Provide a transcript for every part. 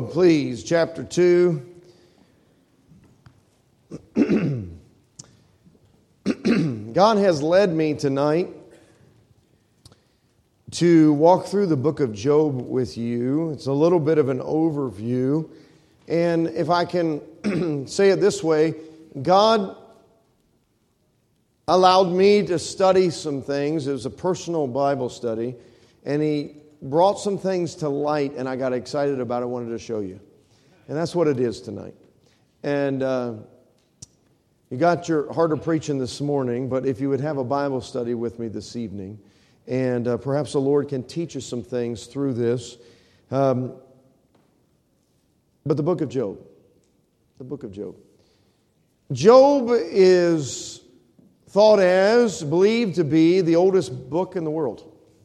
Job, please, chapter 2. God has led me tonight to walk through the book of Job with you. It's a little bit of an overview. And if I can say it this way, God allowed me to study some things. It was a personal Bible study. And He brought some things to light, and I got excited about it. I wanted to show you. And that's what it is tonight. And you got your heart of preaching this morning, but if you would have a Bible study with me this evening, and perhaps the Lord can teach us some things through this. But the book of Job. The book of Job. Job is believed to be the oldest book in the world.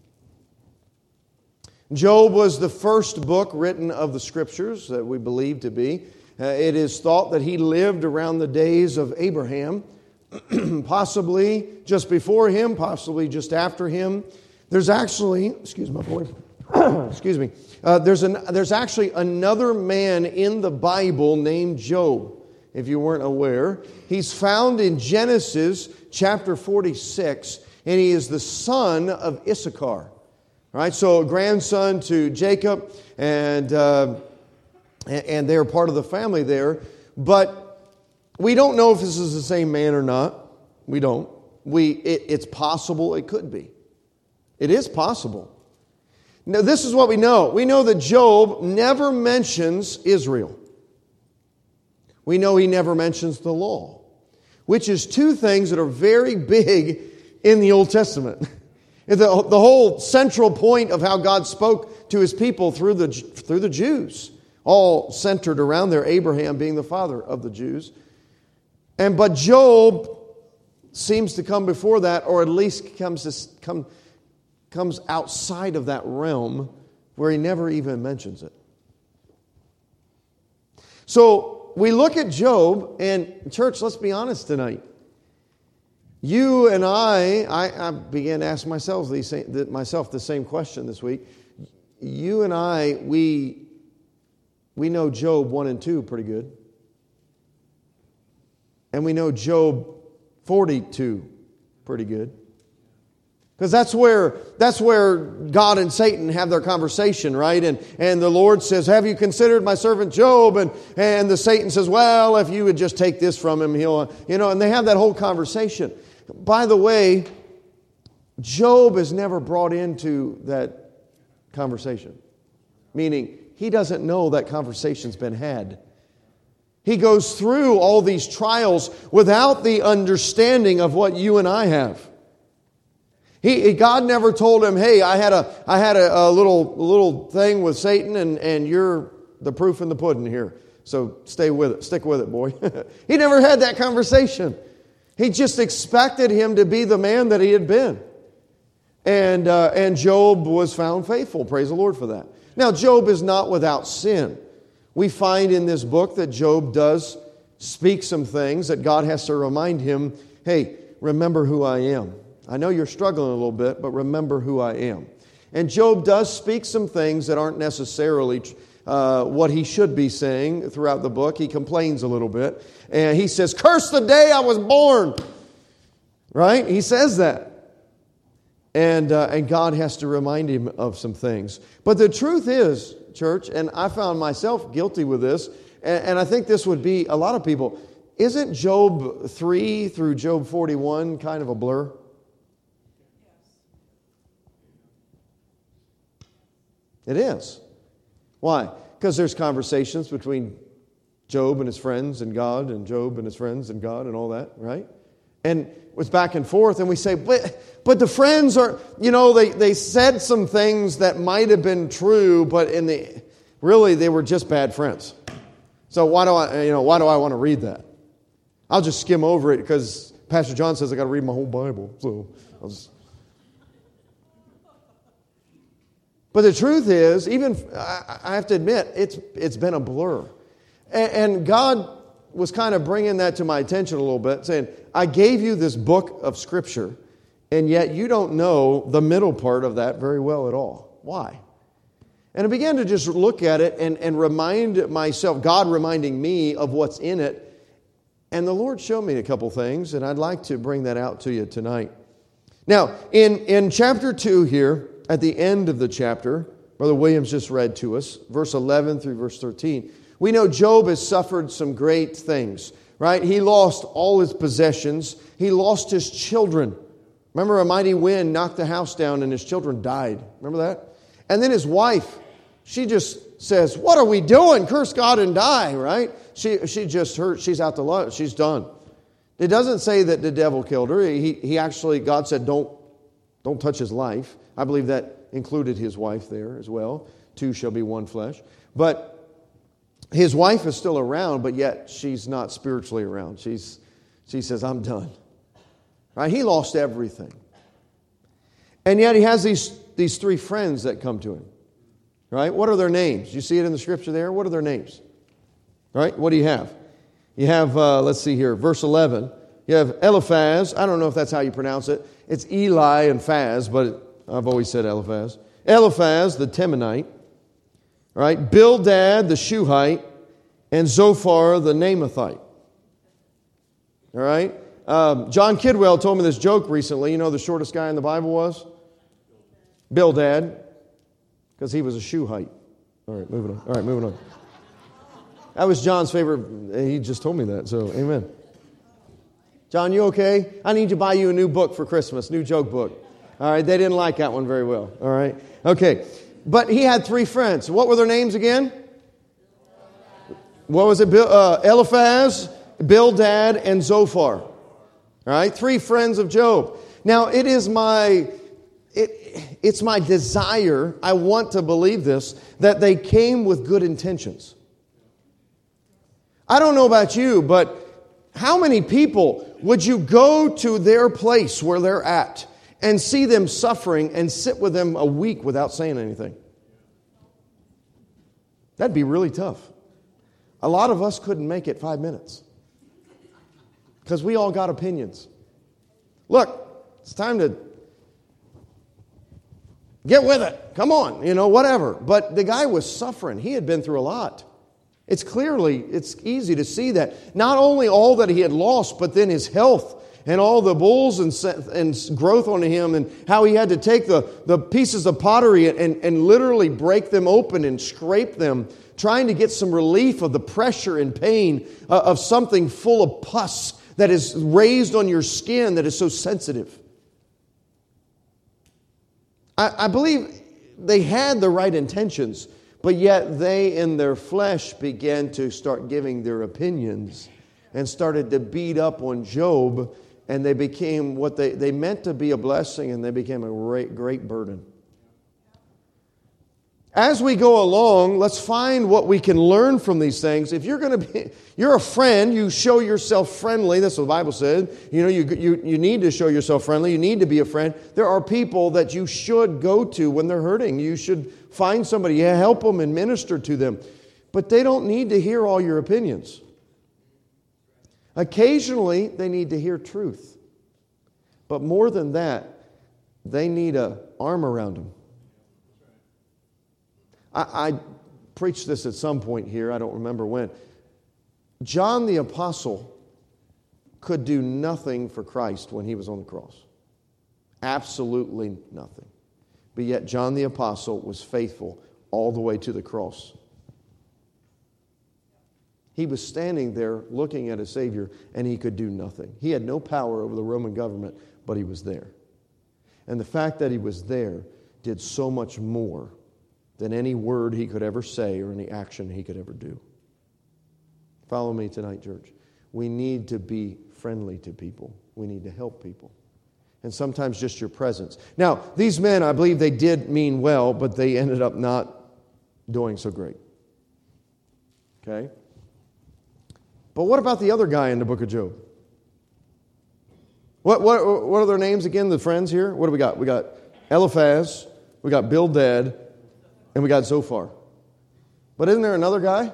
Job was the first book written of the Scriptures that we believe to be. It is thought that he lived around the days of Abraham, possibly just before him, possibly just after him. There's actually, excuse my voice, excuse me. There's actually another man in the Bible named Job, if you weren't aware. He's found in Genesis chapter 46, and he is the son of Issachar. Right, so a grandson to Jacob, and they're part of the family there. But we don't know if this is the same man or not. We don't. It's possible it could be. It is possible. Now, this is what we know. We know that Job never mentions Israel. We know he never mentions the law, which is two things that are very big in the Old Testament. The whole central point of how God spoke to His people through the Jews, all centered around there, Abraham being the father of the Jews. But Job seems to come before that, or at least comes outside of that realm where he never even mentions it. So we look at Job, and church, let's be honest tonight. You and I began to ask myself the same question this week. You and I, we know Job 1 and 2 pretty good. And we know Job 42 pretty good. Because that's where God and Satan have their conversation, right? And the Lord says, "Have you considered my servant Job?" And the Satan says, "Well, if you would just take this from him, he'll," and they have that whole conversation. By the way, Job is never brought into that conversation. Meaning, he doesn't know that conversation's been had. He goes through all these trials without the understanding of what you and I have. God never told him, "Hey, I had a little thing with Satan, and you're the proof in the pudding here. So stick with it, boy." He never had that conversation. He just expected him to be the man that he had been. And Job was found faithful. Praise the Lord for that. Now, Job is not without sin. We find in this book that Job does speak some things that God has to remind him, "Hey, remember who I am. I know you're struggling a little bit, but remember who I am." And Job does speak some things that aren't necessarily what he should be saying throughout the book. He complains a little bit. And he says, "Curse the day I was born." Right? He says that. And God has to remind him of some things. But the truth is, church, and I found myself guilty with this, and I think this would be a lot of people, isn't Job 3 through Job 41 kind of a blur? It is. Why? Because there's conversations between Job and his friends and God, and Job and his friends and God, and all that, right? And it's back and forth, and we say, but the friends are, they said some things that might have been true, but really they were just bad friends. So why do I want to read that? I'll just skim over it because Pastor John says I got to read my whole Bible. So I'll just. But the truth is, even I have to admit, it's been a blur. And God was kind of bringing that to my attention a little bit, saying, "I gave you this book of Scripture, and yet you don't know the middle part of that very well at all. Why?" And I began to just look at it and remind myself, God reminding me of what's in it. And the Lord showed me a couple things, and I'd like to bring that out to you tonight. Now, in chapter 2 here, at the end of the chapter, Brother Williams just read to us, verse 11 through verse 13. We know Job has suffered some great things, right? He lost all his possessions. He lost his children. Remember, a mighty wind knocked the house down and his children died. Remember that? And then his wife, she just says, what are we doing? Curse God and die, right? She just hurt. She's out to lunch. She's done. It doesn't say that the devil killed her. He actually, God said, don't touch his life. I believe that included his wife there as well. Two shall be one flesh. But his wife is still around, but yet she's not spiritually around. She says, I'm done. Right? He lost everything. And yet he has these three friends that come to him. Right? What are their names? You see it in the scripture there? What are their names? Right? What do you have? You have, let's see here, verse 11. You have Eliphaz. I don't know if that's how you pronounce it. It's Eli and Phaz, but I've always said Eliphaz. Eliphaz, the Temanite. Right? Bildad, the Shuhite. And Zophar, the Naamathite. All right? John Kidwell told me this joke recently. You know who the shortest guy in the Bible was? Bildad. Because he was a Shuhite. All right, moving on. That was John's favorite. He just told me that, so amen. John, you okay? I need to buy you a new book for Christmas, new joke book. All right, they didn't like that one very well. All right, okay. But he had three friends. What were their names again? What was it? Eliphaz, Bildad, and Zophar. All right, three friends of Job. Now, it's my desire, I want to believe this, that they came with good intentions. I don't know about you, but how many people would you go to their place where they're at and see them suffering and sit with them a week without saying anything? That'd be really tough. A lot of us couldn't make it 5 minutes because we all got opinions. Look, it's time to get with it. Come on, whatever. But the guy was suffering. He had been through a lot. It's easy to see that. Not only all that he had lost, but then his health and all the bulls and growth on him, and how he had to take the pieces of pottery and literally break them open and scrape them, trying to get some relief of the pressure and pain of something full of pus that is raised on your skin that is so sensitive. I believe they had the right intentions, but yet they in their flesh began to start giving their opinions and started to beat up on Job, and they became what they meant to be a blessing, and they became a great burden. As we go along, let's find what we can learn from these things. If you're a friend, you show yourself friendly. That's what the Bible said. You need to show yourself friendly. You need to be a friend. There are people that you should go to when they're hurting. You should find somebody, help them and minister to them. But they don't need to hear all your opinions. Occasionally, they need to hear truth. But more than that, they need an arm around them. I preached this at some point here, I don't remember when. John the Apostle could do nothing for Christ when he was on the cross. Absolutely nothing. But yet John the Apostle was faithful all the way to the cross. He was standing there looking at a Savior, and he could do nothing. He had no power over the Roman government, but he was there. And the fact that he was there did so much more than any word he could ever say or any action he could ever do. Follow me tonight, church. We need to be friendly to people. We need to help people. And sometimes just your presence. Now, these men, I believe they did mean well, but they ended up not doing so great. Okay? But what about the other guy in the book of Job? What are their names again, the friends here? What do we got? We got Eliphaz, we got Bildad, and we got Zophar. But isn't there another guy?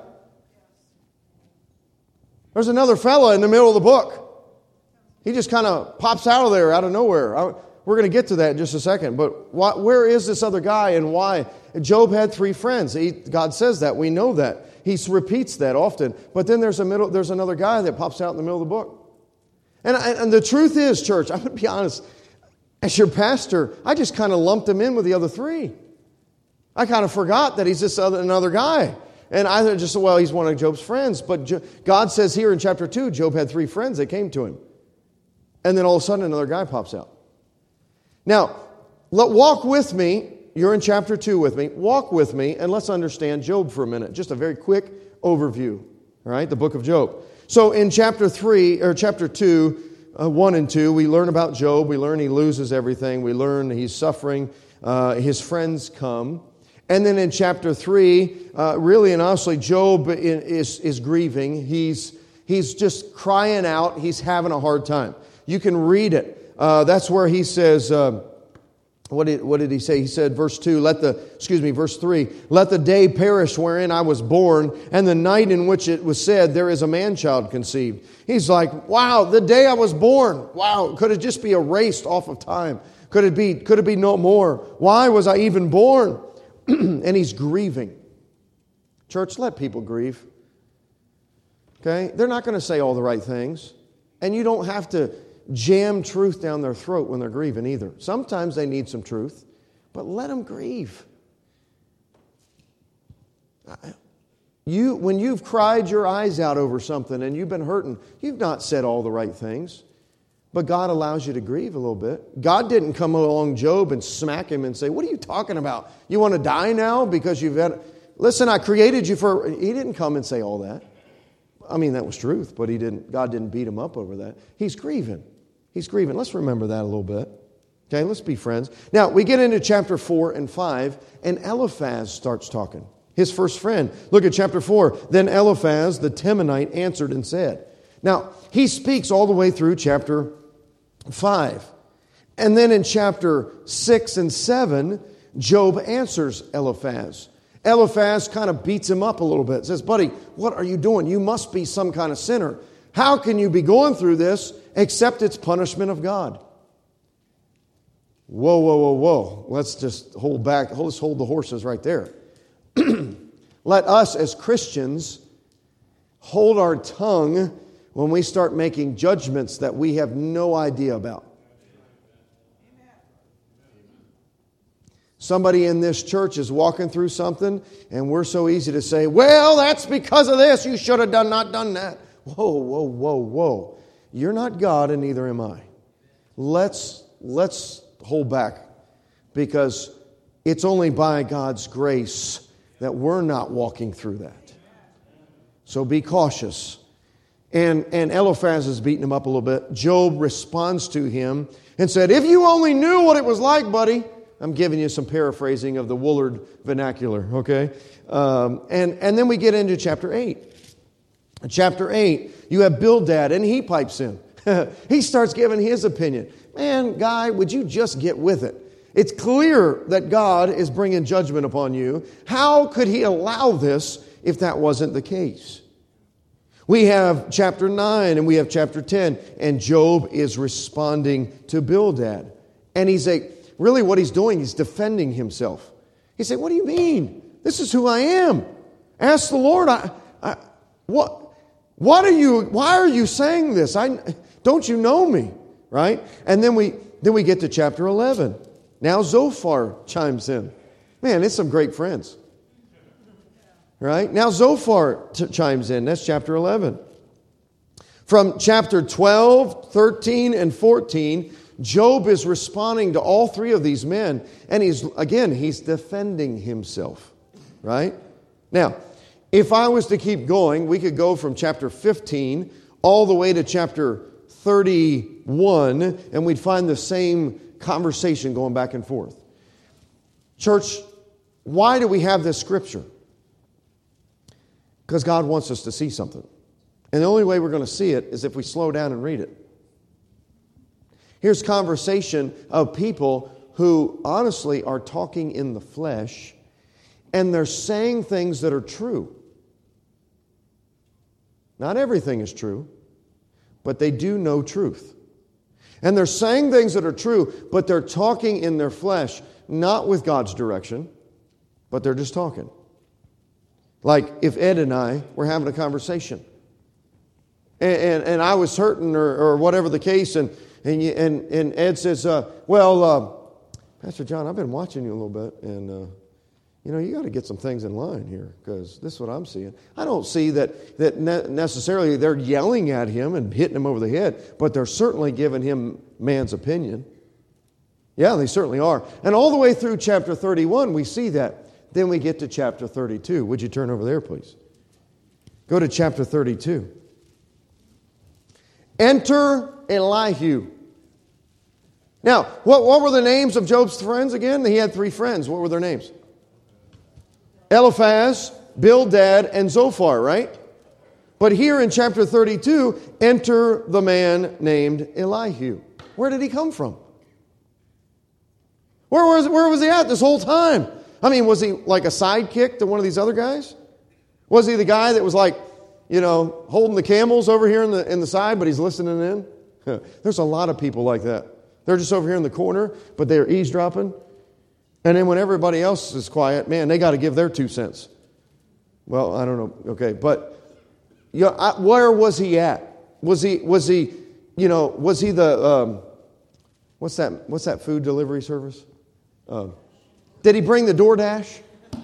There's another fella in the middle of the book. He just kind of pops out of there, out of nowhere. We're going to get to that in just a second. But where is this other guy and why? Job had 3 friends. God says that. We know that. He repeats that often. But then there's another guy that pops out in the middle of the book. And the truth is, church, I'm going to be honest, as your pastor, I just kind of lumped him in with the other 3. I kind of forgot that he's another guy. And I just said, well, he's one of Job's friends. But God says here in chapter 2, Job had 3 friends that came to him. And then all of a sudden another guy pops out. Now, walk with me. You're in chapter 2 with me. Walk with me and let's understand Job for a minute. Just a very quick overview. All right, the book of Job. So in chapter 2, 1 and 2, we learn about Job. We learn he loses everything. We learn he's suffering. His friends come. And then in chapter 3, really and honestly, Job is grieving. He's just crying out. He's having a hard time. You can read it. That's where he says, what did he say? He said, verse 3, let the day perish wherein I was born, and the night in which it was said, there is a man-child conceived. He's like, wow, the day I was born. Wow, could it just be erased off of time? Could it be no more? Why was I even born? And he's grieving. Church, let people grieve. Okay? They're not going to say all the right things. And you don't have to jam truth down their throat when they're grieving either. Sometimes they need some truth, but let them grieve. When you've cried your eyes out over something and you've been hurting, you've not said all the right things. But God allows you to grieve a little bit. God didn't come along Job and smack him and say, what are you talking about? You want to die now because you've had... Listen, I created you for... He didn't come and say all that. I mean, that was truth, but God didn't beat him up over that. He's grieving. He's grieving. Let's remember that a little bit. Okay, let's be friends. Now, we get into chapter 4 and 5, and Eliphaz starts talking. His first friend. Look at chapter 4. Then Eliphaz, the Temanite, answered and said... Now, he speaks all the way through chapter 5. And then in chapter 6 and 7, Job answers Eliphaz. Eliphaz kind of beats him up a little bit. Says, buddy, what are you doing? You must be some kind of sinner. How can you be going through this except it's punishment of God? Whoa. Let's just hold back. Let's hold the horses right there. Let us as Christians hold our tongue when we start making judgments that we have no idea about. Somebody in this church is walking through something, and we're so easy to say, well, that's because of this. You should have not done that. Whoa. You're not God, and neither am I. Let's hold back, because it's only by God's grace that we're not walking through that. So be cautious. And Eliphaz is beating him up a little bit. Job responds to him and said, if you only knew what it was like, buddy. I'm giving you some paraphrasing of the Woolard vernacular, okay? And then we get into chapter 8. In chapter 8, you have Bildad, and he pipes in. He starts giving his opinion. Man, guy, would you just get with it? It's clear that God is bringing judgment upon you. How could he allow this if that wasn't the case? We have chapter 9 and we have chapter 10, and Job is responding to Bildad. And really what he's doing, he's defending himself. He said, what do you mean? This is who I am. Ask the Lord. Why are you saying this? Don't you know me? Right? And then we get to chapter 11. Now Zophar chimes in. Man, it's some great friends. Right? Now Zophar chimes in. That's chapter 11. From chapter 12, 13, and 14, Job is responding to all 3 of these men. And he's defending himself. Right? Now, if I was to keep going, we could go from chapter 15 all the way to chapter 31, and we'd find the same conversation going back and forth. Church, why do we have this scripture? Because God wants us to see something. And the only way we're going to see it is if we slow down and read it. Here's conversation of people who honestly are talking in the flesh, and they're saying things that are true. Not everything is true, but they do know truth. And they're saying things that are true, but they're talking in their flesh, not with God's direction, but they're just talking. Like if Ed and I were having a conversation, and I was hurting or whatever the case, and Ed says, Pastor John, I've been watching you a little bit, and you got to get some things in line here, because this is what I'm seeing. I don't see that necessarily they're yelling at him and hitting him over the head, but they're certainly giving him man's opinion. Yeah, they certainly are. And all the way through chapter 31, we see that. Then we get to chapter 32. Would you turn over there, please? Go to chapter 32. Enter Elihu. Now, what were the names of Job's friends again? He had 3 friends. What were their names? Eliphaz, Bildad, and Zophar, right? But here in chapter 32, enter the man named Elihu. Where did he come from? Where was he at this whole time? I mean, was he like a sidekick to one of these other guys? Was he the guy that was like, holding the camels over here in the side, but he's listening in? There's a lot of people like that. They're just over here in the corner, but they're eavesdropping. And then when everybody else is quiet, man, they got to give their 2 cents. Well, I don't know. Okay, but where was he at? Was he the what's that food delivery service? Did he bring the DoorDash?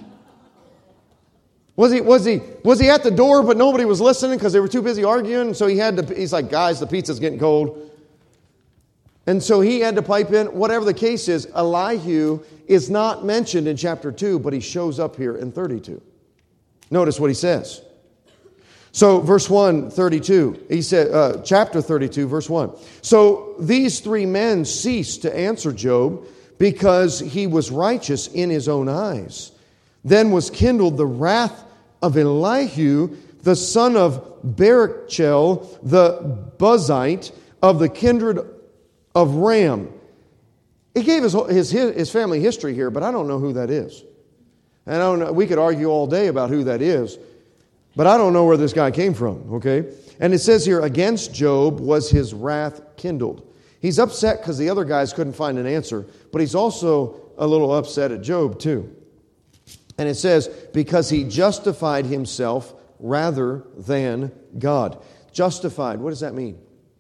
Was he at the door but nobody was listening because they were too busy arguing? So he's like, guys, the pizza's getting cold. And so he had to pipe in. Whatever the case is, Elihu is not mentioned in chapter 2, but he shows up here in 32. Notice what he says. So verse 1, 32, he said, chapter 32, verse 1. So these 3 men ceased to answer Job because he was righteous in his own eyes. Then was kindled the wrath of Elihu, the son of Barachel, the Buzite, of the kindred of Ram. He gave his family history here, but I don't know who that is. And I don't know, we could argue all day about who that is, but I don't know where this guy came from, okay? And it says here, against Job was his wrath kindled. He's upset because the other guys couldn't find an answer, but he's also a little upset at Job too. And it says, because he justified himself rather than God. Justified, what does that mean?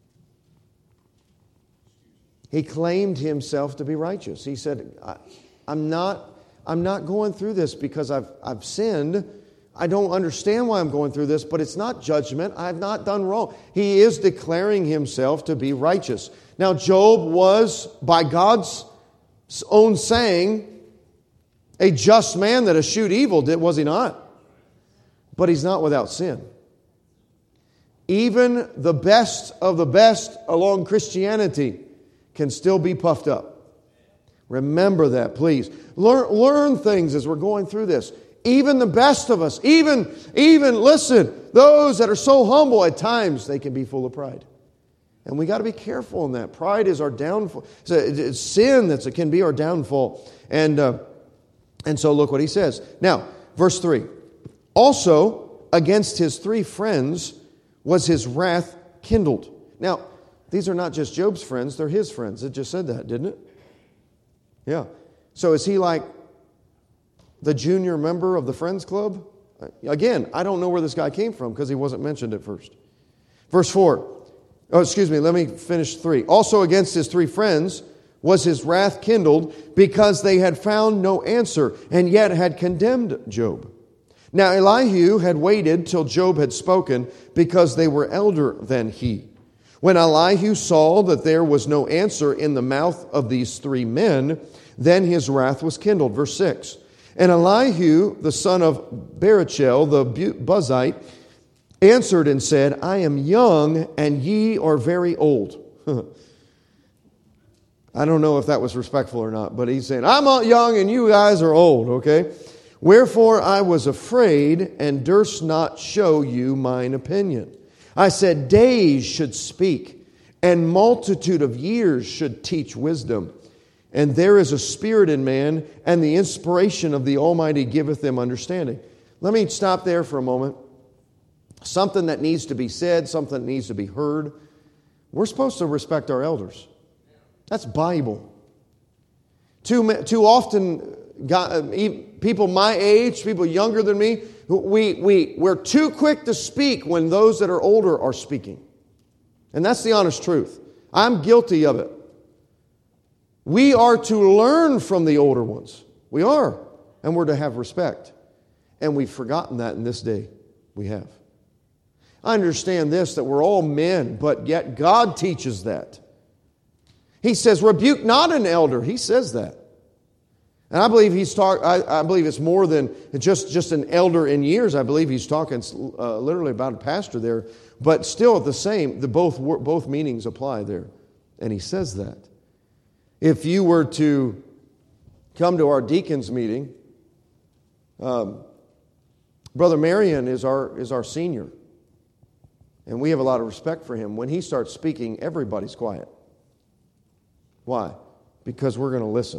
He claimed himself to be righteous. He said, I'm not going through this because I've sinned. I don't understand why I'm going through this, but it's not judgment. I've not done wrong. He is declaring himself to be righteous. Now, Job was, by God's own saying, a just man that eschewed evil, was he not? But he's not without sin. Even the best of the best along Christianity can still be puffed up. Remember that, please. Learn things as we're going through this. Even the best of us, even listen, those that are so humble at times, they can be full of pride. And we got to be careful in that. Pride is our downfall. It's sin that can be our downfall. And so look what he says. Now, verse 3. Also, against his 3 friends was his wrath kindled. Now, these are not just Job's friends, they're his friends. It just said that, didn't it? Yeah. So is he like the junior member of the Friends Club? Again, I don't know where this guy came from because he wasn't mentioned at first. Verse 4. Oh, excuse me, let me finish 3. Also against his 3 friends was his wrath kindled because they had found no answer and yet had condemned Job. Now Elihu had waited till Job had spoken because they were elder than he. When Elihu saw that there was no answer in the mouth of these 3 men, then his wrath was kindled. Verse 6. And Elihu, the son of Barachel, the Buzite, answered and said, I am young, and ye are very old. I don't know if that was respectful or not, but he's saying, I'm young, and you guys are old, okay? Wherefore I was afraid, and durst not show you mine opinion. I said, days should speak, and multitude of years should teach wisdom. And there is a spirit in man, and the inspiration of the Almighty giveth them understanding. Let me stop there for a moment. Something that needs to be said, something that needs to be heard. We're supposed to respect our elders. That's Bible. Too often, people my age, people younger than me, we're too quick to speak when those that are older are speaking. And that's the honest truth. I'm guilty of it. We are to learn from the older ones. We are. And we're to have respect. And we've forgotten that in this day. We have. I understand this, that we're all men, but yet God teaches that. He says, rebuke not an elder. He says that. And I believe I believe it's more than just an elder in years. I believe he's talking literally about a pastor there. But still the same, both meanings apply there. And he says that. If you were to come to our deacons meeting, Brother Marion is our senior. And we have a lot of respect for him. When he starts speaking, everybody's quiet. Why? Because we're going to listen.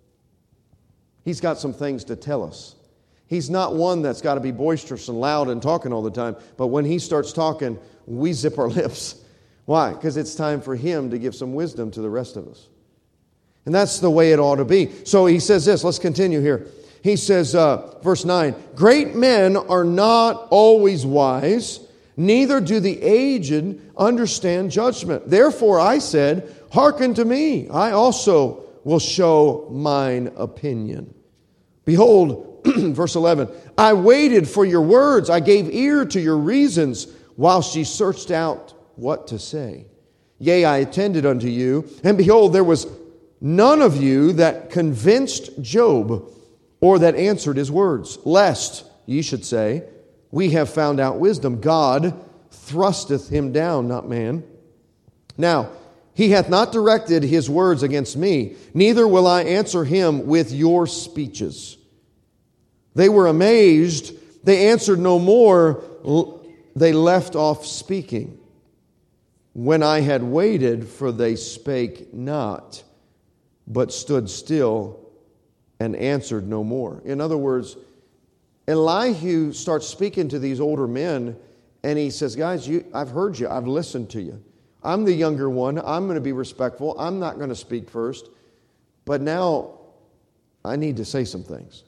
He's got some things to tell us. He's not one that's got to be boisterous and loud and talking all the time. But when he starts talking, we zip our lips. Why? Because it's time for him to give some wisdom to the rest of us. And that's the way it ought to be. So he says this. Let's continue here. He says, verse 9, great men are not always wise, neither do the aged understand judgment. Therefore I said, hearken to me. I also will show mine opinion. Behold, verse 11, I waited for your words. I gave ear to your reasons while she searched out what to say. Yea, I attended unto you. And behold, there was none of you that convinced Job or that answered his words, lest ye should say, we have found out wisdom. God thrusteth him down, not man. Now, he hath not directed his words against me, neither will I answer him with your speeches. They were amazed, they answered no more, they left off speaking. When I had waited, for they spake not, but stood still and answered no more. In other words, Elihu starts speaking to these older men, and he says, guys, I've heard you, I've listened to you. I'm the younger one. I'm going to be respectful. I'm not going to speak first. But now I need to say some things.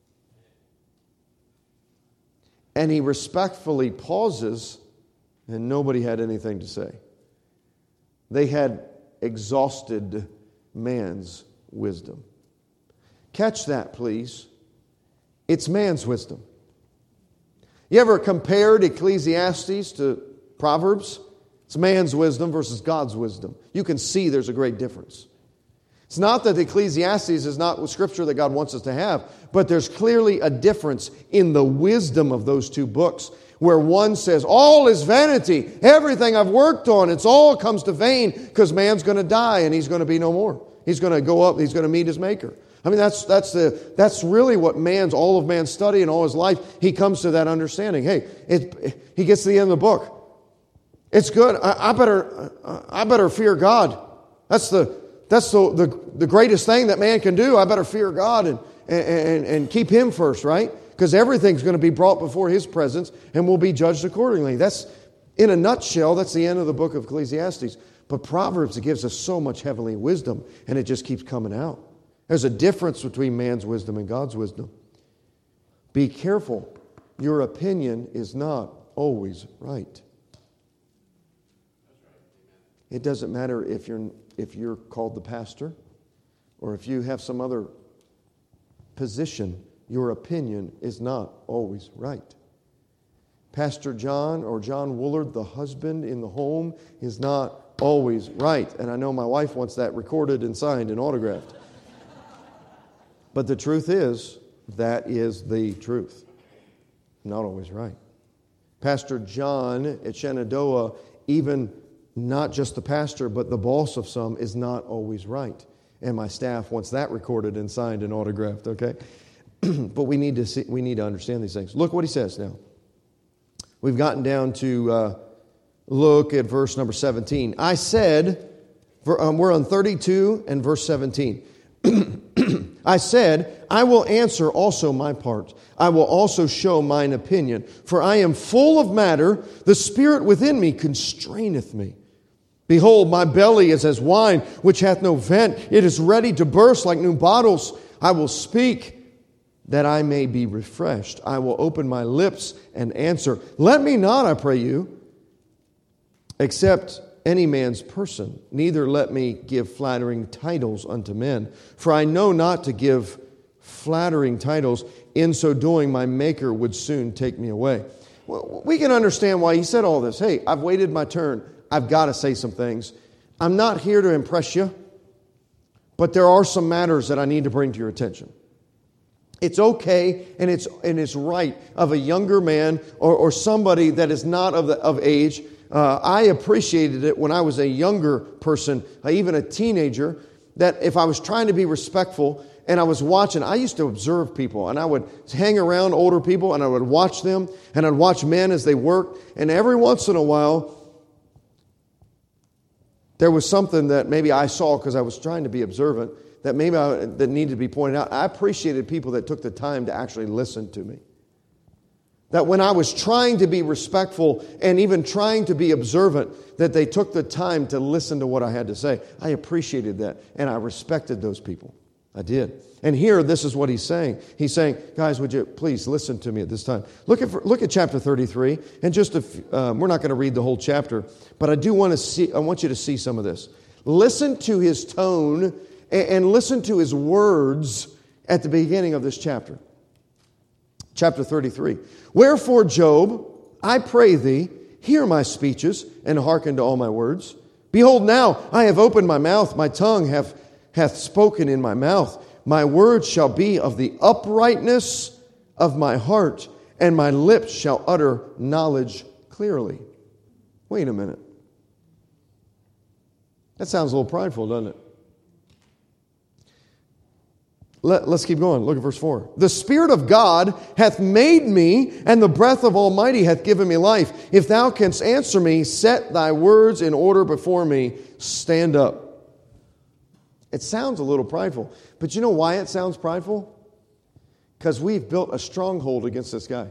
And he respectfully pauses, and nobody had anything to say. They had exhausted man's wisdom. Catch that, please. It's man's wisdom. You ever compared Ecclesiastes to Proverbs? It's man's wisdom versus God's wisdom. You can see there's a great difference. It's not that Ecclesiastes is not scripture that God wants us to have, but there's clearly a difference in the wisdom of those two books, where one says, all is vanity, everything I've worked on, it's all comes to vain because man's going to die and he's going to be no more. He's going to go up, he's going to meet his maker. I mean, that's really what all of man's study and all his life, he comes to that understanding. Hey, he gets to the end of the book. It's good. I better fear God. That's the greatest thing that man can do. I better fear God and keep Him first, right? Because everything's going to be brought before His presence and will be judged accordingly. That's, in a nutshell, that's the end of the book of Ecclesiastes. But Proverbs, it gives us so much heavenly wisdom, and it just keeps coming out. There's a difference between man's wisdom and God's wisdom. Be careful. Your opinion is not always right. It doesn't matter if you're called the pastor or if you have some other position, your opinion is not always right. Pastor John or John Woolard, the husband in the home, is not always right. And I know my wife wants that recorded and signed and autographed. But the truth is, that is the truth. Not always right. Pastor John at Shenandoah, even not just the pastor, but the boss of some, is not always right. And my staff wants that recorded and signed and autographed, okay? But we need to understand these things. Look what he says now. We've gotten down to look at verse number 17. I said, we're on 32 and verse 17. I said, I will answer also my part. I will also show mine opinion. For I am full of matter. The Spirit within me constraineth me. Behold, my belly is as wine, which hath no vent. It is ready to burst like new bottles. I will speak, that I may be refreshed. I will open my lips and answer. Let me not, I pray you, accept any man's person, neither let me give flattering titles unto men. For I know not to give flattering titles. In so doing, my Maker would soon take me away. Well, we can understand why he said all this. Hey, I've waited my turn. I've got to say some things. I'm not here to impress you, but there are some matters that I need to bring to your attention. It's okay and it's right of a younger man or somebody that is not of age. I appreciated it when I was a younger person, even a teenager, that if I was trying to be respectful and I was watching, I used to observe people and I would hang around older people and I would watch them and I'd watch men as they worked. And every once in a while, there was something that maybe I saw because I was trying to be observant that that needed to be pointed out. I appreciated people that took the time to actually listen to me. That when I was trying to be respectful and even trying to be observant, that they took the time to listen to what I had to say. I appreciated that, and I respected those people. I did. And here, this is what he's saying. He's saying, guys, would you please listen to me at this time? Look at chapter 33, and just we're not going to read the whole chapter, but I want you to see some of this. Listen to his tone and listen to his words at the beginning of this chapter. Chapter 33. Wherefore, Job, I pray thee, hear my speeches, and hearken to all my words. Behold, now I have opened my mouth, my tongue hath spoken in my mouth. My words shall be of the uprightness of my heart, and my lips shall utter knowledge clearly. Wait a minute. That sounds a little prideful, doesn't it? Let's keep going. Look at verse 4. The Spirit of God hath made me, and the breath of Almighty hath given me life. If thou canst answer me, set thy words in order before me. Stand up. It sounds a little prideful. But you know why it sounds prideful? Because we've built a stronghold against this guy.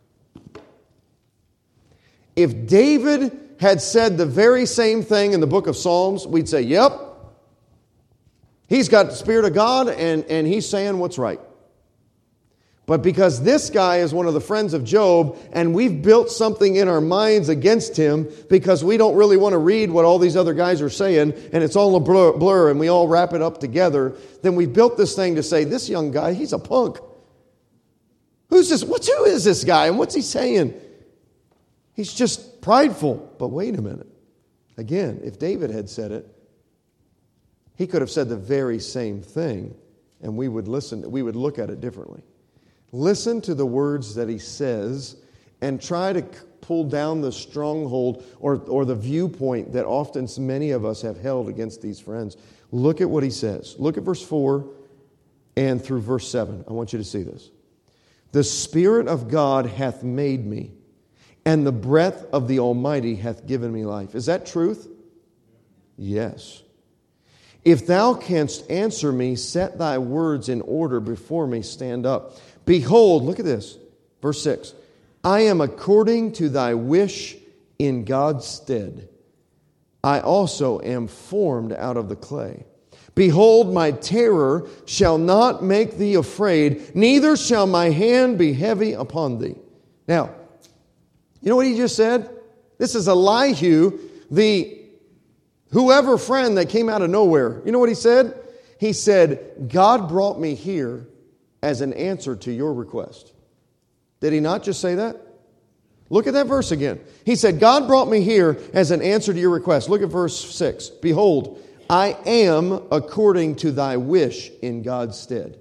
If David had said the very same thing in the book of Psalms, we'd say, yep. He's got the Spirit of God, and he's saying what's right. But because this guy is one of the friends of Job, and we've built something in our minds against him because we don't really want to read what all these other guys are saying, and it's all a blur, and we all wrap it up together, then we built this thing to say, this young guy, he's a punk. Who's this? Who is this guy, and what's he saying? He's just prideful. But wait a minute. Again, if David had said it, he could have said the very same thing, and we would listen. We would look at it differently. Listen to the words that he says, and try to pull down the stronghold or the viewpoint that often many of us have held against these friends. Look at what he says. Look at verse 4 and through verse 7. I want you to see this. The Spirit of God hath made me, and the breath of the Almighty hath given me life. Is that truth? Yes. If thou canst answer me, set thy words in order before me, stand up. Behold, look at this, verse 6. I am according to thy wish in God's stead. I also am formed out of the clay. Behold, my terror shall not make thee afraid, neither shall my hand be heavy upon thee. Now, you know what he just said? This is Elihu, whoever friend that came out of nowhere. You know what he said? He said, God brought me here as an answer to your request. Did he not just say that? Look at that verse again. He said, God brought me here as an answer to your request. Look at verse 6. Behold, I am according to thy wish in God's stead.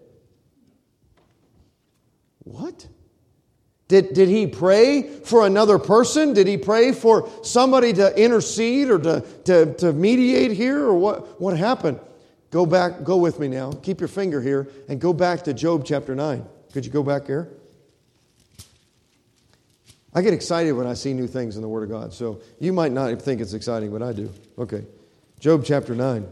What? Did he pray for another person? Did he pray for somebody to intercede or to mediate here? Or what happened? Go with me now. Keep your finger here and go back to Job chapter 9. Could you go back here? I get excited when I see new things in the Word of God. So you might not think it's exciting, but I do. Okay. Job chapter 9.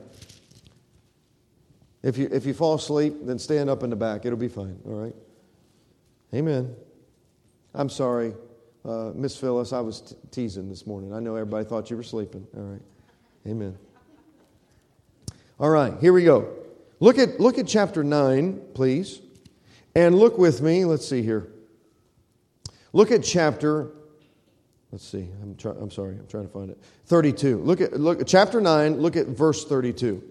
If you fall asleep, then stand up in the back. It'll be fine. All right? Amen. I'm sorry, Miss Phyllis. I was teasing this morning. I know everybody thought you were sleeping. All right. Amen. All right, here we go. Look at chapter 9, please. And look with me. Let's see here. Look at chapter, let's see. I'm trying to find it. 32. Look at chapter 9, look at verse 32.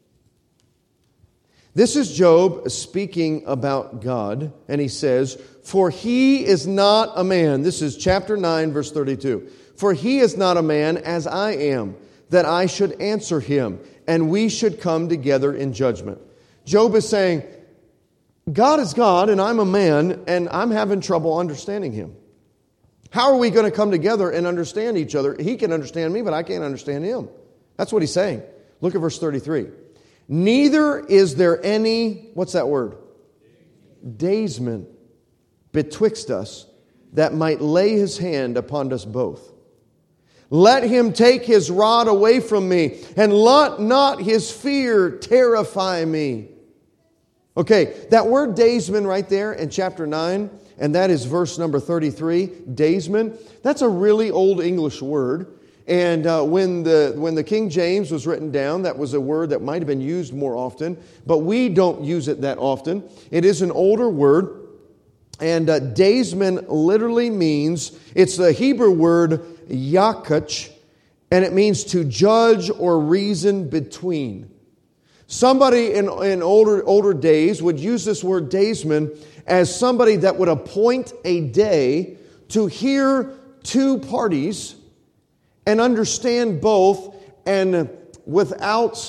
This is Job speaking about God, and he says, "For he is not a man." This is chapter 9, verse 32. "For he is not a man as I am, that I should answer him, and we should come together in judgment." Job is saying, God is God, and I'm a man, and I'm having trouble understanding him. How are we going to come together and understand each other? He can understand me, but I can't understand him. That's what he's saying. Look at verse 33. "Neither is there any," what's that word? "Daysman betwixt us, that might lay his hand upon us both. Let him take his rod away from me, and let not his fear terrify me." Okay, that word daysman right there in chapter 9, and that is verse number 33, daysman. That's a really old English word. And when the King James was written down, that was a word that might have been used more often, but we don't use it that often. It is an older word, and daysman literally means, it's the Hebrew word yakach, and it means to judge or reason between. Somebody in older days would use this word daysman as somebody that would appoint a day to hear two parties and understand both, and without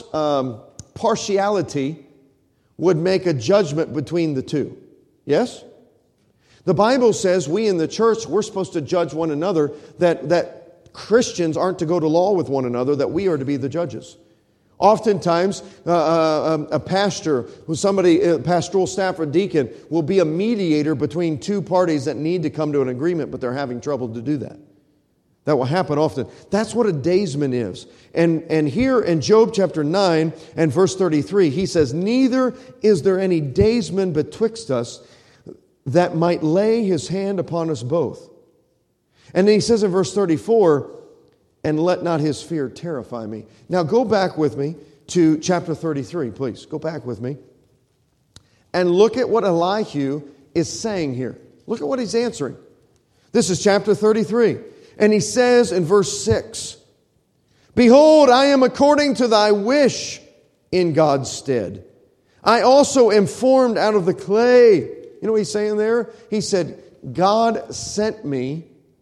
partiality would make a judgment between the two. Yes? The Bible says we in the church, we're supposed to judge one another, that Christians aren't to go to law with one another, that we are to be the judges. Oftentimes, a pastor, a pastoral staff or deacon will be a mediator between two parties that need to come to an agreement, but they're having trouble to do that. That will happen often. That's what a daysman is. And here in Job chapter 9 and verse 33, he says, "Neither is there any daysman betwixt us, that might lay his hand upon us both." And then he says in verse 34, "And let not his fear terrify me." Now go back with me to chapter 33, please. Go back with me. And look at what Elihu is saying here. Look at what he's answering. This is chapter 33. And he says in verse 6, "Behold, I am according to thy wish in God's stead. I also am formed out of the clay." You know what he's saying there? He said, God sent me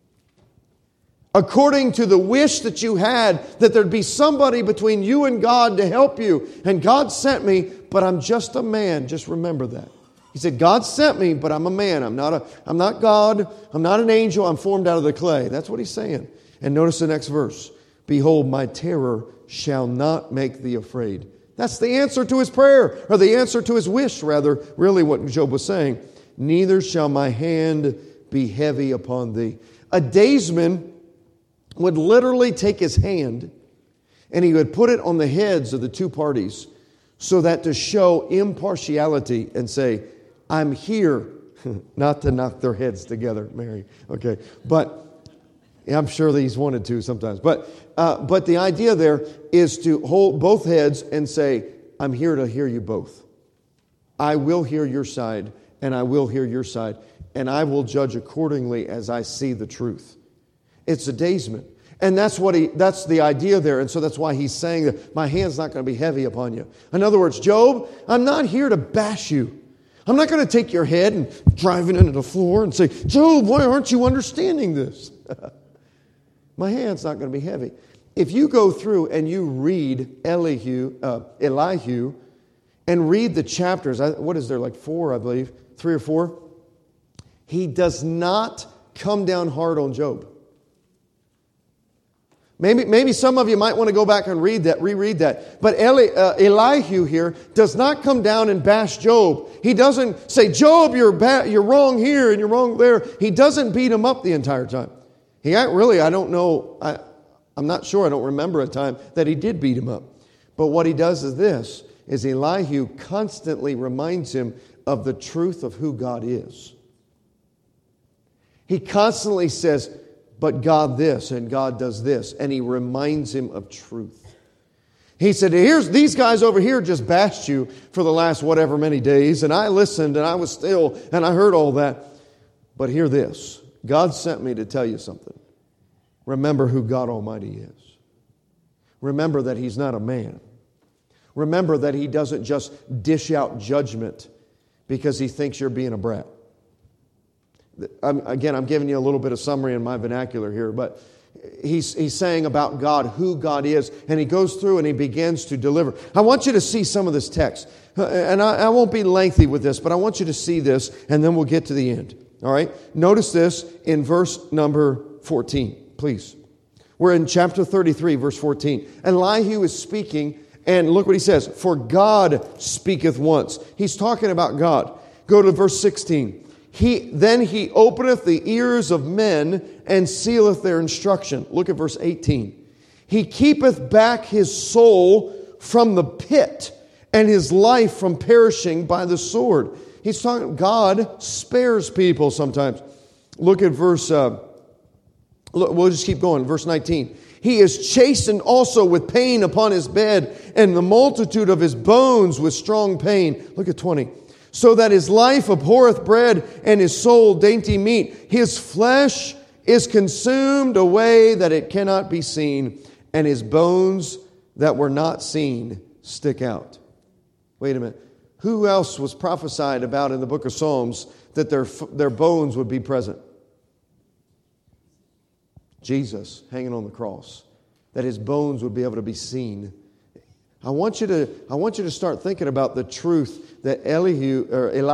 according to the wish that you had, that there'd be somebody between you and God to help you. And God sent me, but I'm just a man. Just remember that. He said, God sent me, but I'm a man. I'm not God. I'm not an angel. I'm formed out of the clay. That's what he's saying. And notice the next verse. "Behold, my terror shall not make thee afraid." That's the answer to his prayer, or the answer to his wish, rather, really what Job was saying. "Neither shall my hand be heavy upon thee." A daysman would literally take his hand and he would put it on the heads of the two parties so that to show impartiality and say, "I'm here," not to knock their heads together, Mary. Okay, but I'm sure that he's wanted to sometimes. But the idea there is to hold both heads and say, "I'm here to hear you both. I will hear your side, and I will hear your side, and I will judge accordingly as I see the truth." It's a daysman. And that's the idea there. And so that's why he's saying that my hand's not going to be heavy upon you. In other words, Job, I'm not here to bash you. I'm not going to take your head and drive it into the floor and say, "Job, why aren't you understanding this?" My hand's not going to be heavy. If you go through and you read Elihu, and read the chapters, what is there, like 4, I believe, 3 or 4? He does not come down hard on Job. Maybe some of you might want to go back and reread that. But Elihu here does not come down and bash Job. He doesn't say, "Job, you're wrong here and you're wrong there." He doesn't beat him up the entire time. I don't know, I'm not sure, I don't remember a time that he did beat him up. But what he does is Elihu constantly reminds him of the truth of who God is. He constantly says, "But God this, and God does this." And he reminds him of truth. He said, these guys over here just bashed you for the last whatever many days, and I listened, and I was still, and I heard all that. But hear this. God sent me to tell you something. Remember who God Almighty is. Remember that He's not a man. Remember that He doesn't just dish out judgment because He thinks you're being a brat. I'm giving you a little bit of summary in my vernacular here, but he's saying about God, who God is, and he goes through and he begins to deliver. I want you to see some of this text, and I won't be lengthy with this, but I want you to see this, and then we'll get to the end. All right? Notice this in verse number 14, please. We're in chapter 33, verse 14. And Elihu is speaking, and look what he says. For God speaketh once. He's talking about God. Go to verse 16. Then he openeth the ears of men and sealeth their instruction. Look at verse 18. He keepeth back his soul from the pit and his life from perishing by the sword. He's talking, God spares people sometimes. Look at verse, we'll just keep going. Verse 19. He is chastened also with pain upon his bed, and the multitude of his bones with strong pain. Look at 20. So that his life abhorreth bread, and his soul dainty meat. His flesh is consumed away that it cannot be seen, and his bones that were not seen stick out. Wait a minute. Who else was prophesied about in the book of Psalms that their bones would be present? Jesus hanging on the cross. That his bones would be able to be seen. I want you to start thinking about the truth that Elihu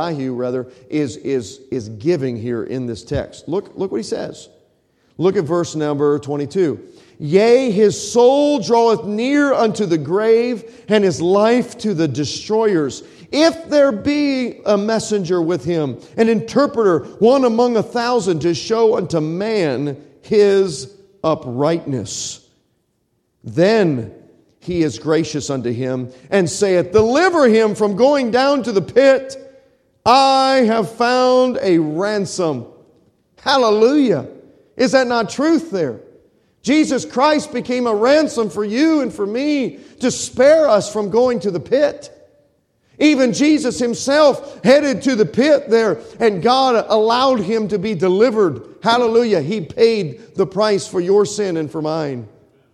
is giving here in this text. Look what he says. Look at verse number 22. Yea, his soul draweth near unto the grave, and his life to the destroyers. If there be a messenger with him, an interpreter, one among 1,000, to show unto man his uprightness, then he is gracious unto him, and saith, deliver him from going down to the pit. I have found a ransom. Hallelujah. Is that not truth there? Jesus Christ became a ransom for you and for me to spare us from going to the pit. Even Jesus himself headed to the pit there, and God allowed him to be delivered. Hallelujah. He paid the price for your sin and for mine.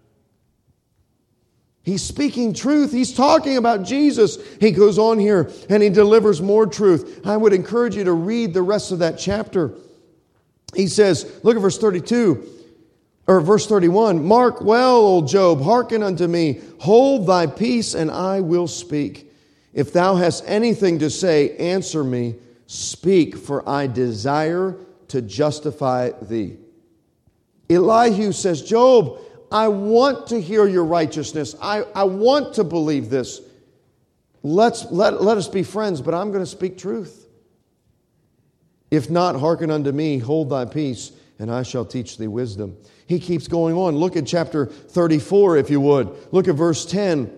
He's speaking truth. He's talking about Jesus. He goes on here and he delivers more truth. I would encourage you to read the rest of that chapter. He says, look at verse 32, or verse 31. Mark well, O Job, hearken unto me. Hold thy peace, and I will speak. If thou hast anything to say, answer me. Speak, for I desire to justify thee. Elihu says, Job, I want to hear your righteousness. I want to believe this. Let us be friends, but I'm going to speak truth. If not, hearken unto me, hold thy peace, and I shall teach thee wisdom. He keeps going on. Look at chapter 34, if you would. Look at verse 10.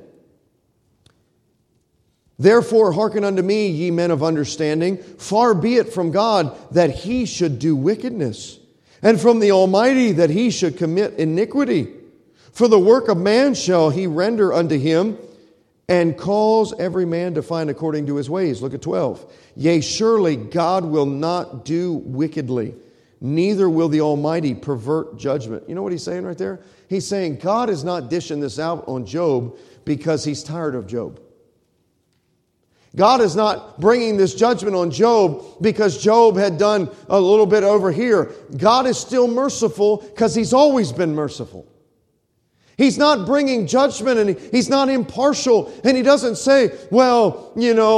Therefore, hearken unto me, ye men of understanding. Far be it from God that he should do wickedness, and from the Almighty that he should commit iniquity. For the work of man shall he render unto him, and cause every man to find according to his ways. Look at 12. Yea, surely God will not do wickedly, neither will the Almighty pervert judgment. You know what he's saying right there? He's saying God is not dishing this out on Job because he's tired of Job. God is not bringing this judgment on Job because Job had done a little bit over here. God is still merciful because he's always been merciful. He's not bringing judgment, and he's not impartial, and he doesn't say, well,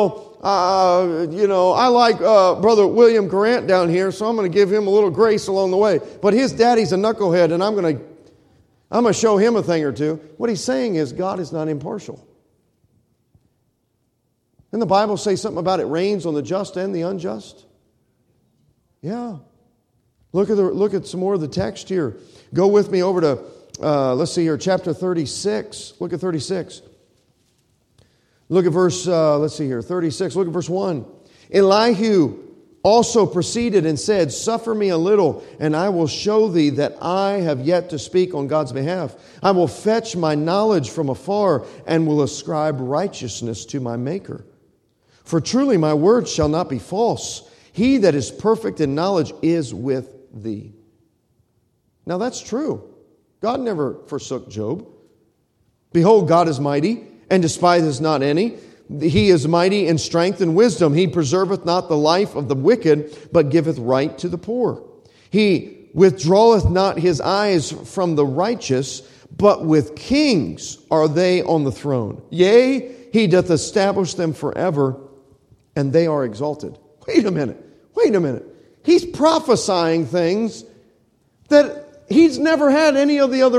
I like Brother William Grant down here, so I'm going to give him a little grace along the way. But his daddy's a knucklehead, and I'm going to show him a thing or two. What he's saying is God is not impartial. Didn't the Bible say something about it rains on the just and the unjust? Yeah. Look at some more of the text here. Go with me over to let's see here, chapter 36. Look at 36. Look at verse, 36. Look at verse 1. Elihu also proceeded and said, "Suffer me a little, and I will show thee that I have yet to speak on God's behalf. I will fetch my knowledge from afar, and will ascribe righteousness to my Maker. For truly my words shall not be false. He that is perfect in knowledge is with thee." Now that's true. God never forsook Job. "Behold, God is mighty, and despiseth not any. He is mighty in strength and wisdom. He preserveth not the life of the wicked, but giveth right to the poor. He withdraweth not his eyes from the righteous, but with kings are they on the throne. Yea, he doth establish them forever, and they are exalted." Wait a minute. He's prophesying things that he's never had any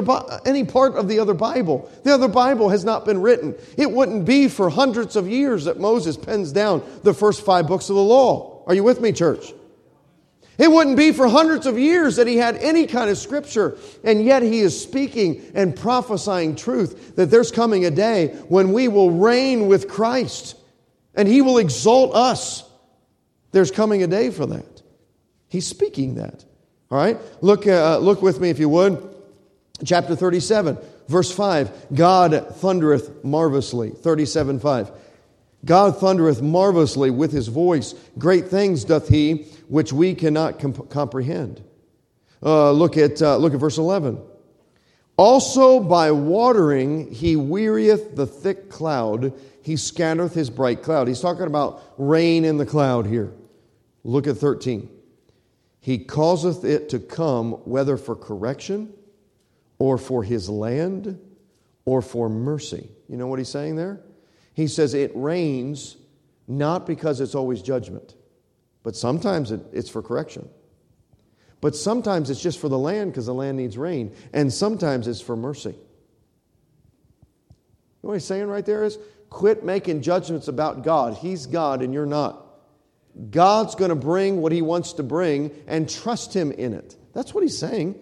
part of the other Bible. The other Bible has not been written. It wouldn't be for hundreds of years that Moses pens down the first 5 books of the law. Are you with me, church? It wouldn't be for hundreds of years that he had any kind of scripture, and yet he is speaking and prophesying truth that there's coming a day when we will reign with Christ and he will exalt us. There's coming a day for that. He's speaking that. All right? Look with me if you would. Chapter 37, verse 5. God thundereth marvelously. 37:5. God thundereth marvelously with his voice. Great things doth he, which we cannot comprehend. Look at verse 11. Also by watering he wearieth the thick cloud. He scattereth his bright cloud. He's talking about rain in the cloud here. Look at 13. He causeth it to come, whether for correction, or for his land, or for mercy. You know what he's saying there? He says it rains not because it's always judgment, but sometimes it's for correction. But sometimes it's just for the land because the land needs rain. And sometimes it's for mercy. You know what he's saying right there is, quit making judgments about God. He's God and you're not. God's going to bring what he wants to bring and trust him in it. That's what he's saying.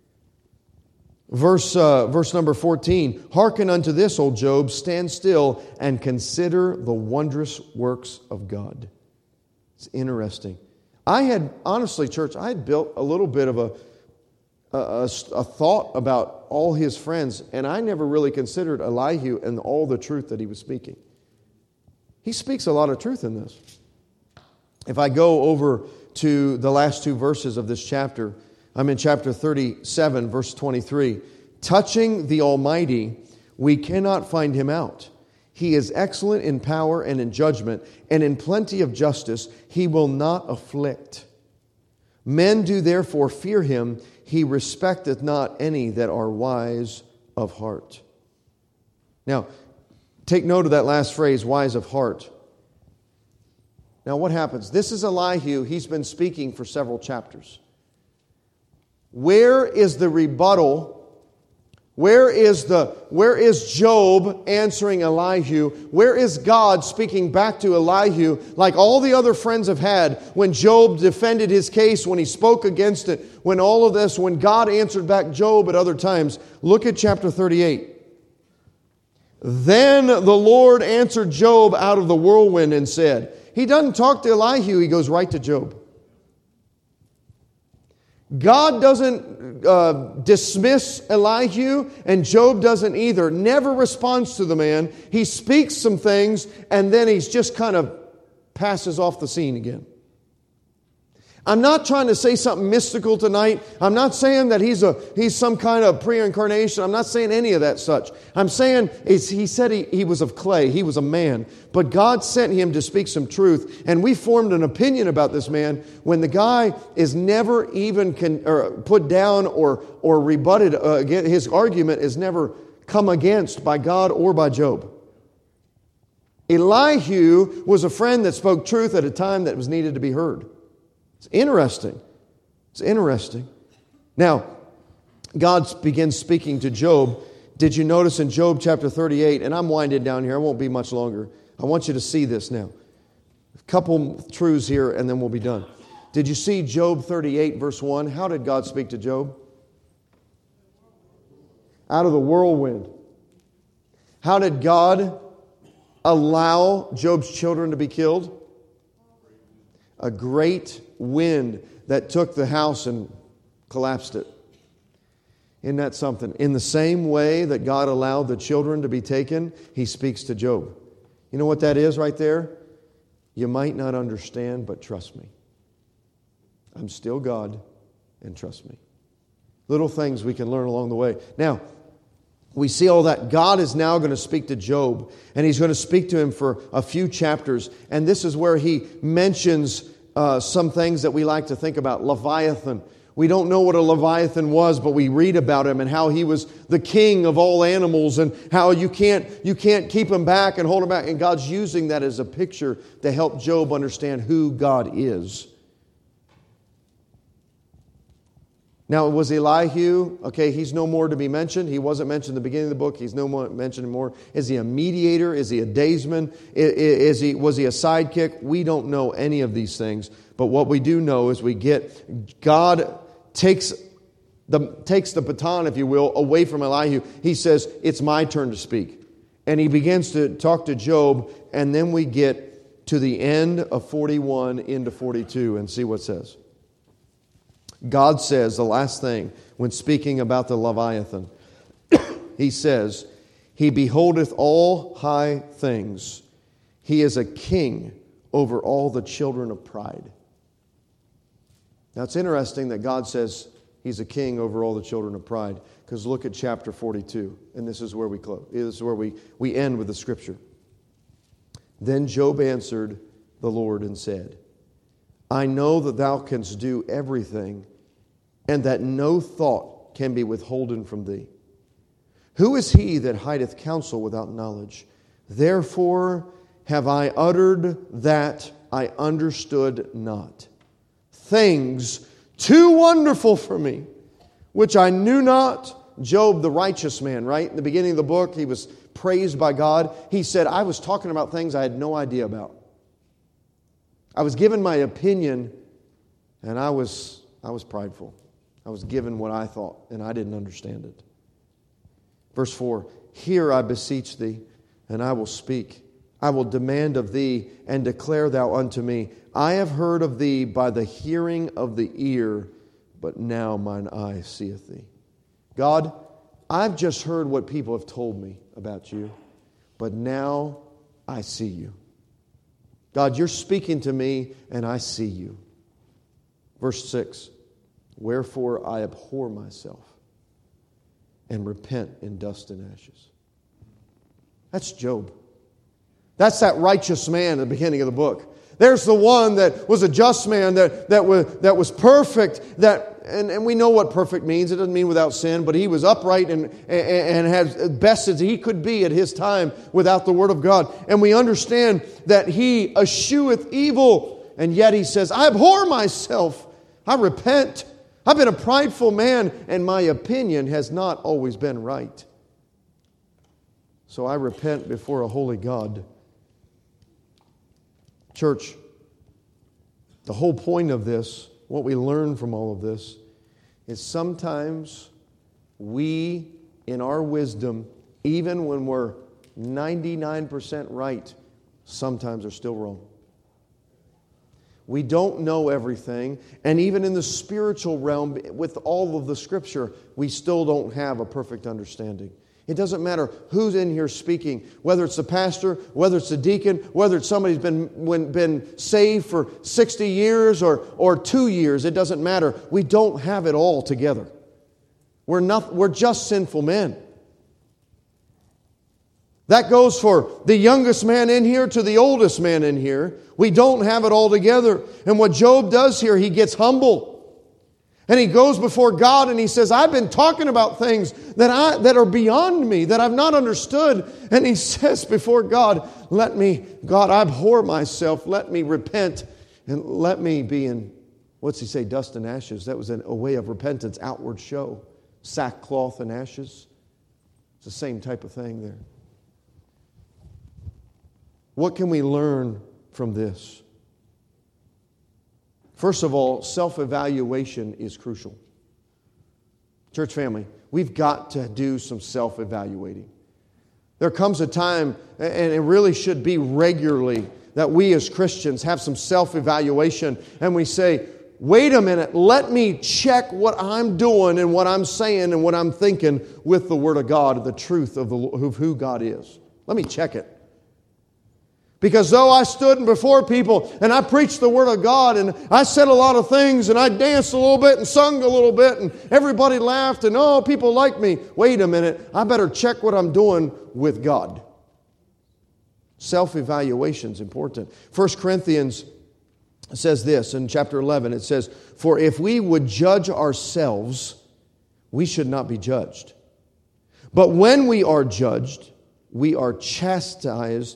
Verse number 14. Hearken unto this, O Job, stand still and consider the wondrous works of God. It's interesting. Honestly, church, I had built a little bit of a thought about all his friends, and I never really considered Elihu and all the truth that he was speaking. He speaks a lot of truth in this. If I go over to the last 2 verses of this chapter, I'm in chapter 37, verse 23. Touching the Almighty, we cannot find him out. He is excellent in power and in judgment, and in plenty of justice he will not afflict. Men do therefore fear him. He respecteth not any that are wise of heart. Now, take note of that last phrase, wise of heart. Now what happens? This is Elihu. He's been speaking for several chapters. Where is the rebuttal? Where is Job answering Elihu? Where is God speaking back to Elihu like all the other friends have had when Job defended his case, when he spoke against it, when all of this, when God answered back Job at other times? Look at chapter 38. Then the Lord answered Job out of the whirlwind and said, he doesn't talk to Elihu, he goes right to Job. God doesn't dismiss Elihu, and Job doesn't either. Never responds to the man. He speaks some things, and then he's just kind of passes off the scene again. I'm not trying to say something mystical tonight. I'm not saying that he's some kind of pre-incarnation. I'm not saying any of that such. I'm saying he said he was of clay. He was a man. But God sent him to speak some truth. And we formed an opinion about this man when the guy is never even put down or rebutted. His argument is never come against by God or by Job. Elihu was a friend that spoke truth at a time that was needed to be heard. It's interesting. It's interesting. Now, God begins speaking to Job. Did you notice in Job chapter 38, and I'm winding down here, I won't be much longer. I want you to see this now. A couple truths here and then we'll be done. Did you see Job 38 verse 1? How did God speak to Job? Out of the whirlwind. How did God allow Job's children to be killed? a great wind that took the house and collapsed it. Isn't that something? In the same way that God allowed the children to be taken, He speaks to Job. You know what that is right there? You might not understand, but trust me. I'm still God, and trust me. Little things we can learn along the way. Now, we see all that. God is now going to speak to Job, and He's going to speak to him for a few chapters. And this is where He mentions some things that we like to think about. Leviathan. We don't know what a Leviathan was, but we read about him and how he was the king of all animals and how you can't keep him back and hold him back. And God's using that as a picture to help Job understand who God is. Now, was Elihu, okay, he's no more to be mentioned. He wasn't mentioned in the beginning of the book. He's no more mentioned anymore. Is he a mediator? Is he a daysman? Was he a sidekick? We don't know any of these things. But what we do know is God takes the baton, if you will, away from Elihu. He says, it's my turn to speak. And he begins to talk to Job, and then we get to the end of 41 into 42 and see what it says. God says, the last thing, when speaking about the Leviathan, He says, He beholdeth all high things. He is a king over all the children of pride. Now it's interesting that God says He's a king over all the children of pride. Because look at chapter 42. And this is where we close. This is where we end with the scripture. Then Job answered the Lord and said, I know that Thou canst do everything, and that no thought can be withholden from Thee. Who is he that hideth counsel without knowledge? Therefore have I uttered that I understood not. Things too wonderful for me, which I knew not. Job, the righteous man, right? In the beginning of the book, he was praised by God. He said, I was talking about things I had no idea about. I was given my opinion, and I was prideful. I was given what I thought, and I didn't understand it. Verse 4, Hear, I beseech Thee, and I will speak. I will demand of Thee, and declare Thou unto me. I have heard of Thee by the hearing of the ear, but now mine eye seeth Thee. God, I've just heard what people have told me about You, but now I see You. God, You're speaking to me, and I see You. Verse 6, Wherefore I abhor myself, and repent in dust and ashes. That's Job. That's that righteous man at the beginning of the book. There's the one that was a just man, that was perfect, and we know what perfect means. It doesn't mean without sin, but he was upright and had best as he could be at his time without the Word of God. And we understand that he escheweth evil, and yet he says, I abhor myself, I repent. I've been a prideful man, and my opinion has not always been right. So I repent before a holy God. Church, the whole point of this, what we learn from all of this, is sometimes we, in our wisdom, even when we're 99% right, sometimes are still wrong. We don't know everything, and even in the spiritual realm, with all of the Scripture, we still don't have a perfect understanding. It doesn't matter who's in here speaking, whether it's the pastor, whether it's the deacon, whether it's somebody who's been saved for 60 years or 2 years. It doesn't matter. We don't have it all together. We're just sinful men. That goes for the youngest man in here to the oldest man in here. We don't have it all together. And what Job does here, he gets humble. And he goes before God and he says, I've been talking about things that are beyond me, that I've not understood. And he says before God, God, I abhor myself. Let me repent and let me be in, what's he say, dust and ashes. That was a way of repentance, outward show. Sackcloth and ashes. It's the same type of thing there. What can we learn from this? First of all, self-evaluation is crucial. Church family, we've got to do some self-evaluating. There comes a time, and it really should be regularly, that we as Christians have some self-evaluation and we say, wait a minute, let me check what I'm doing and what I'm saying and what I'm thinking with the Word of God, the truth of who God is. Let me check it. Because though I stood before people and I preached the Word of God and I said a lot of things and I danced a little bit and sung a little bit and everybody laughed and oh, people liked me. Wait a minute, I better check what I'm doing with God. Self-evaluation is important. 1 Corinthians says this in chapter 11. It says, for if we would judge ourselves, we should not be judged. But when we are judged, we are chastened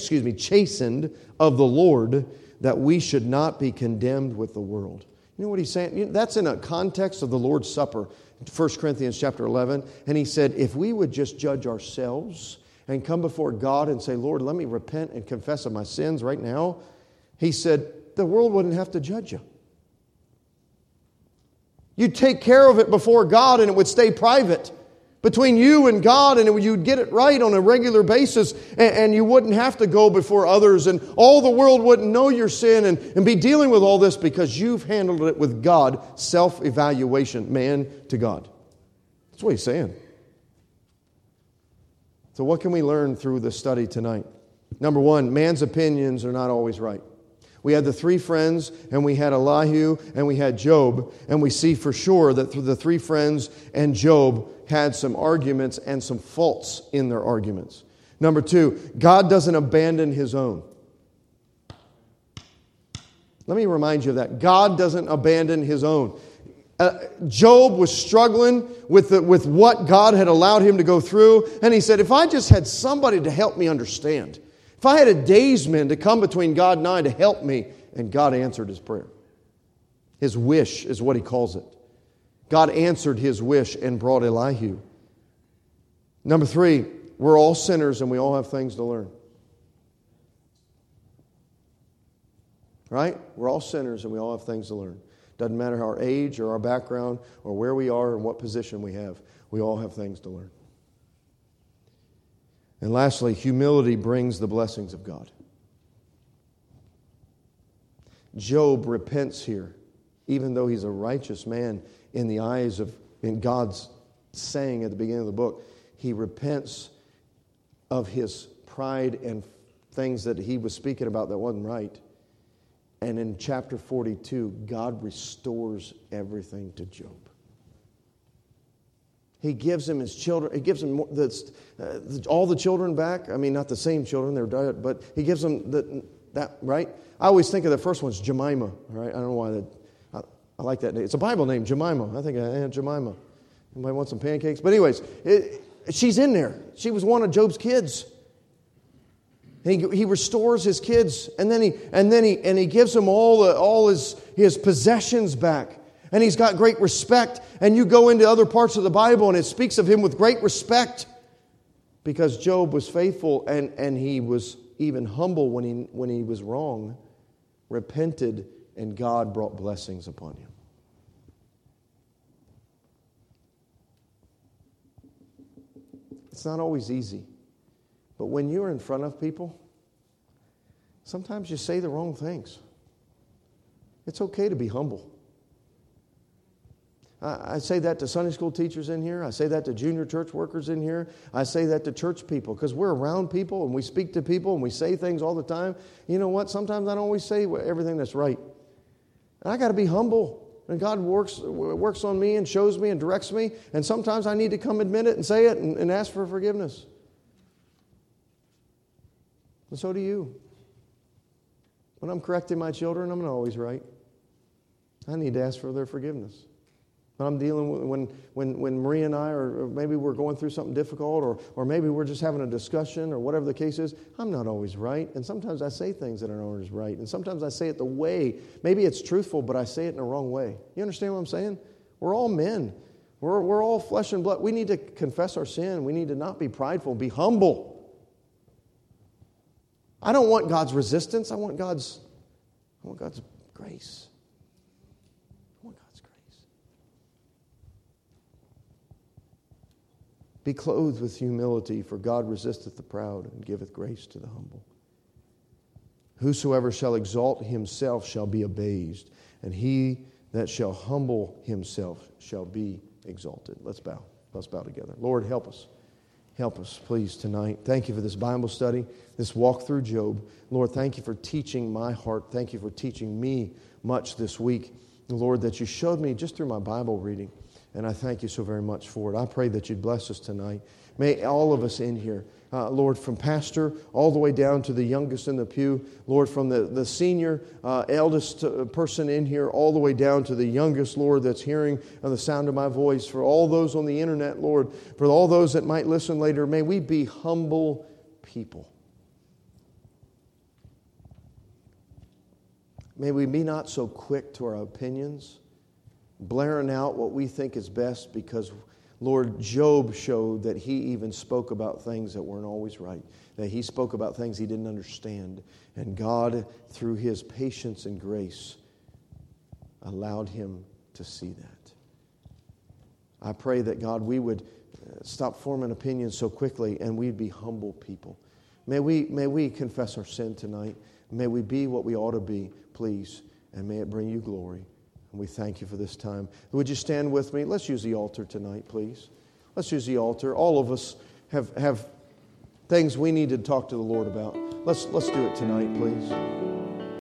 of the Lord, that we should not be condemned with the world. You know what he's saying? That's in a context of the Lord's Supper, 1 Corinthians chapter 11. And he said, if we would just judge ourselves and come before God and say, Lord, let me repent and confess of my sins right now. He said, the world wouldn't have to judge you. You'd take care of it before God and it would stay private between you and God, and you'd get it right on a regular basis, and you wouldn't have to go before others, and all the world wouldn't know your sin and be dealing with all this because you've handled it with God. Self-evaluation, man to God. That's what he's saying. So what can we learn through the study tonight? Number one, man's opinions are not always right. We had the three friends, and we had Elihu, and we had Job, and we see for sure that through the three friends and Job had some arguments and some faults in their arguments. Number two, God doesn't abandon His own. Let me remind you of that. God doesn't abandon His own. Job was struggling with what God had allowed him to go through, and he said, if I just had somebody to help me understand, if I had a daysman to come between God and I to help me, and God answered his prayer. His wish is what he calls it. God answered his wish and brought Elihu. Number three, we're all sinners and we all have things to learn. Right? We're all sinners and we all have things to learn. Doesn't matter our age or our background or where we are and what position we have. We all have things to learn. And lastly, humility brings the blessings of God. Job repents here, even though he's a righteous man in the eyes of, in God's saying at the beginning of the book. He repents of his pride and things that he was speaking about that wasn't right. And in chapter 42, God restores everything to Job. He gives him his children. He gives him all the children back. I mean, not the same children; they're dead, but he gives them that. Right? I always think of the first one's Jemima. Right? I don't know why I like that name. It's a Bible name, Jemima. I think Jemima. Anybody want some pancakes? But anyways, she's in there. She was one of Job's kids. He restores his kids, and then he gives him all his possessions back. And he's got great respect. And you go into other parts of the Bible and it speaks of him with great respect. Because Job was faithful and he was even humble when he was wrong. Repented and God brought blessings upon him. It's not always easy. But when you're in front of people, sometimes you say the wrong things. It's okay to be humble. I say that to Sunday school teachers in here. I say that to junior church workers in here. I say that to church people because we're around people and we speak to people and we say things all the time. You know what? Sometimes I don't always say everything that's right. And I got to be humble. And God works on me and shows me and directs me. And sometimes I need to come admit it and say it and ask for forgiveness. And so do you. When I'm correcting my children, I'm not always right. I need to ask for their forgiveness. When I'm dealing with, when Marie and I, or maybe we're going through something difficult, or maybe we're just having a discussion, or whatever the case is, I'm not always right. And sometimes I say things that aren't always right. And sometimes I say it the way, maybe it's truthful, but I say it in the wrong way. You understand what I'm saying? We're all men. We're all flesh and blood. We need to confess our sin. We need to not be prideful, be humble. I don't want God's resistance. I want God's grace. Be clothed with humility, for God resisteth the proud and giveth grace to the humble. Whosoever shall exalt himself shall be abased, and he that shall humble himself shall be exalted. Let's bow. Let's bow together. Lord, help us. Help us, please, tonight. Thank you for this Bible study, this walk through Job. Lord, thank you for teaching my heart. Thank you for teaching me much this week. Lord, that you showed me just through my Bible reading. And I thank you so very much for it. I pray that you'd bless us tonight. May all of us in here, Lord, from pastor all the way down to the youngest in the pew, Lord, from the senior, eldest person in here, all the way down to the youngest, Lord, that's hearing the sound of my voice, for all those on the internet, Lord, for all those that might listen later, may we be humble people. May we be not so quick to our opinions, blaring out what we think is best, because, Lord, Job showed that he even spoke about things that weren't always right, that he spoke about things he didn't understand. And God, through his patience and grace, allowed him to see that. I pray that, God, we would stop forming opinions so quickly and we'd be humble people. May we confess our sin tonight. May we be what we ought to be, please, and may it bring you glory. And we thank you for this time. Would you stand with me? Let's use the altar tonight, please. Let's use the altar. All of us have things we need to talk to the Lord about. Let's do it tonight, please.